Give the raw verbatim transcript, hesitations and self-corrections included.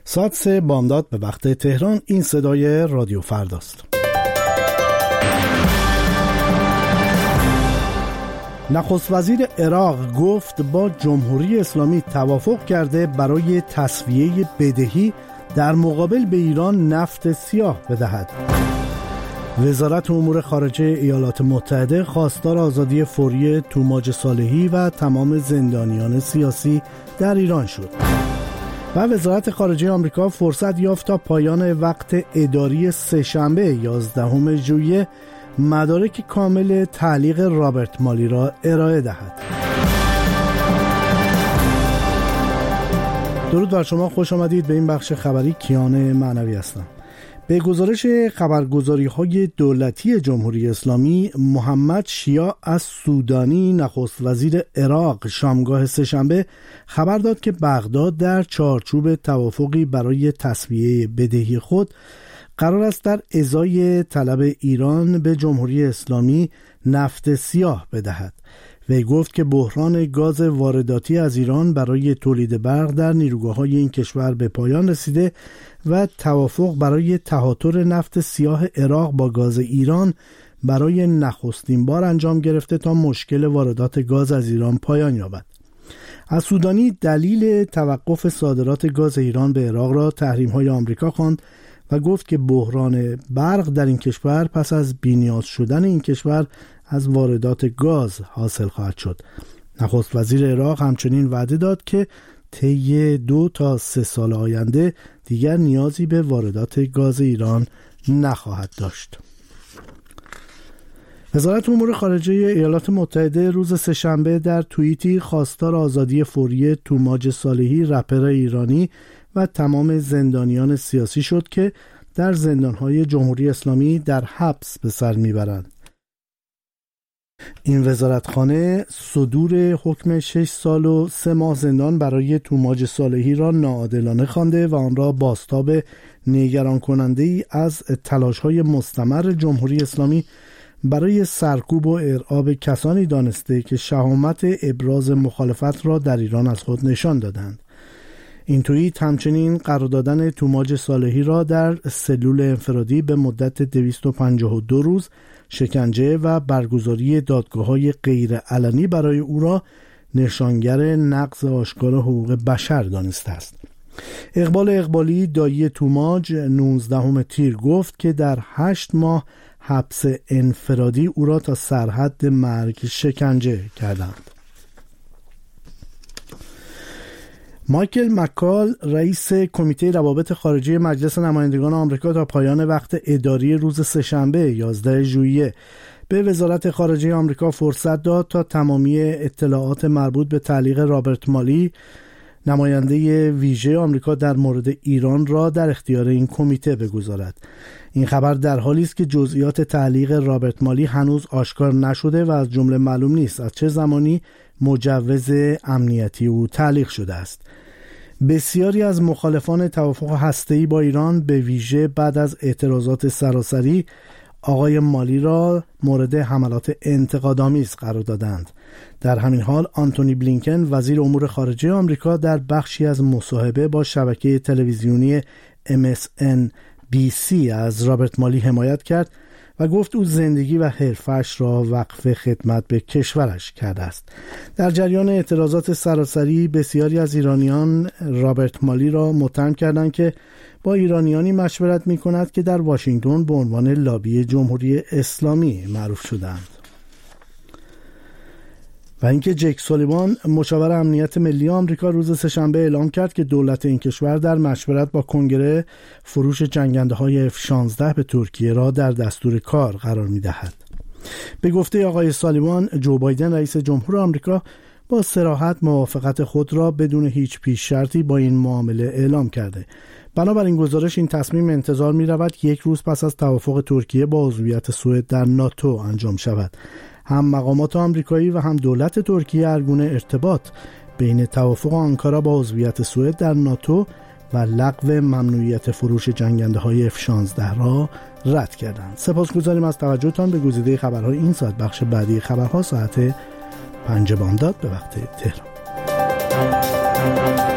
ساعت سه بامداد به وقت تهران. این صدای رادیو فرداست. نخست وزیر عراق گفت با جمهوری اسلامی توافق کرده برای تسویه بدهی در مقابل به ایران نفت سیاه بدهد. وزارت امور خارجه ایالات متحده خواستار آزادی فوری توماج صالحی و تمام زندانیان سیاسی در ایران شد. و وزارت خارجه آمریکا فرصت یافت تا پایان وقت اداری سه‌شنبه یازدهم ژوئیه مدارک کامل تعلیق رابرت مالی را ارائه دهد. درود بر شما، خوش آمدید به این بخش خبری. کیان معنوی هستم. به گزارش خبرگزاری‌های دولتی جمهوری اسلامی، محمد شیاع از سودانی نخست وزیر عراق شامگاه سه‌شنبه خبر داد که بغداد در چارچوب توافقی برای تسویه بدهی خود قرار است در ازای طلب ایران به جمهوری اسلامی نفت سیاه بدهد. وی گفت که بحران گاز وارداتی از ایران برای تولید برق در نیروگاه‌های این کشور به پایان رسیده و توافق برای تهاتر نفت سیاه عراق با گاز ایران برای نخستین بار انجام گرفته تا مشکل واردات گاز از ایران پایان یابد. از سودانی دلیل توقف صادرات گاز ایران به عراق را تحریم‌های آمریکا خواند و گفت که بحران برق در این کشور پس از بی‌نیاز شدن این کشور از واردات گاز حاصل خواهد شد. نخست وزیر عراق همچنین وعده داد که طی دو تا سه سال آینده دیگر نیازی به واردات گاز ایران نخواهد داشت. وزارت امور خارجه ایالات متحده روز سه‌شنبه در توییتی خواستار آزادی فوری توماج صالحی رپر ایرانی و تمام زندانیان سیاسی شد که در زندانهای جمهوری اسلامی در حبس به سر میبرند. این وزارتخانه صدور حکم شش سال و سه ماه زندان برای توماج صالحی را ناعادلانه خوانده و آن را بازتاب نگران کننده ای از تلاش‌های مستمر جمهوری اسلامی برای سرکوب و ارعاب کسانی دانسته که شهامت ابراز مخالفت را در ایران از خود نشان دادند. این توییت همچنین قرار دادن توماج صالحی را در سلول انفرادی به مدت دویست و پنجاه و دو روز شکنجه و برگزاری دادگاه‌های غیر علنی برای او را نشانگر نقض آشکار حقوق بشر دانسته است. اقبال اقبالی دایی توماج نوزدهم تیر گفت که در هشت ماه حبس انفرادی او را تا سرحد مرگ شکنجه کردند. مایکل مکال رئیس کمیته روابط خارجی مجلس نمایندگان آمریکا تا پایان وقت اداری روز سه‌شنبه یازدهم ژوئیه به وزارت خارجه آمریکا فرصت داد تا تمامی اطلاعات مربوط به تعلیق رابرت مالی نماینده ویژه آمریکا در مورد ایران را در اختیار این کمیته بگذارد. این خبر در حالی است که جزئیات تعلیق رابرت مالی هنوز آشکار نشده و از جمله معلوم نیست از چه زمانی مجوز امنیتی او تعلیق شده است. بسیاری از مخالفان توافق هسته‌ای با ایران به ویژه بعد از اعتراضات سراسری آقای مالی را مورد حملات انتقادآمیز قرار دادند. در همین حال آنتونی بلینکن وزیر امور خارجه آمریکا در بخشی از مصاحبه با شبکه تلویزیونی ام اس ان بی سی از رابرت مالی حمایت کرد و گفت او زندگی و حرفش را وقف خدمت به کشورش کرده است. در جریان اعتراضات سراسری بسیاری از ایرانیان رابرت مالی را متهم کردند که با ایرانیانی مشورت می کند که در واشنگتن به عنوان لابی جمهوری اسلامی معروف شدند. و اینکه جک سولیوان مشاور امنیت ملی آمریکا روز سه‌شنبه اعلام کرد که دولت این کشور در مشورت با کنگره فروش جنگنده‌های اف شانزده به ترکیه را در دستور کار قرار می‌دهد. به گفته آقای سولیوان، جو بایدن رئیس جمهور آمریکا با صراحت موافقت خود را بدون هیچ پیش شرطی با این معامله اعلام کرده. بنابراین گزارش این تصمیم انتظار می‌رود یک روز پس از توافق ترکیه با عضویت سوئد در ناتو انجام شود. هم مقامات آمریکایی و هم دولت ترکیه هرگونه ارتباط بین توافق آنکارا با عضویت سوئد در ناتو و لغو ممنوعیت فروش جنگنده‌های اف شانزده را رد کردند. سپاسگزاریم از توجهتان به گزیده خبرهای این ساعت. بخش بعدی خبرها ساعت پنج بامداد به وقت تهران.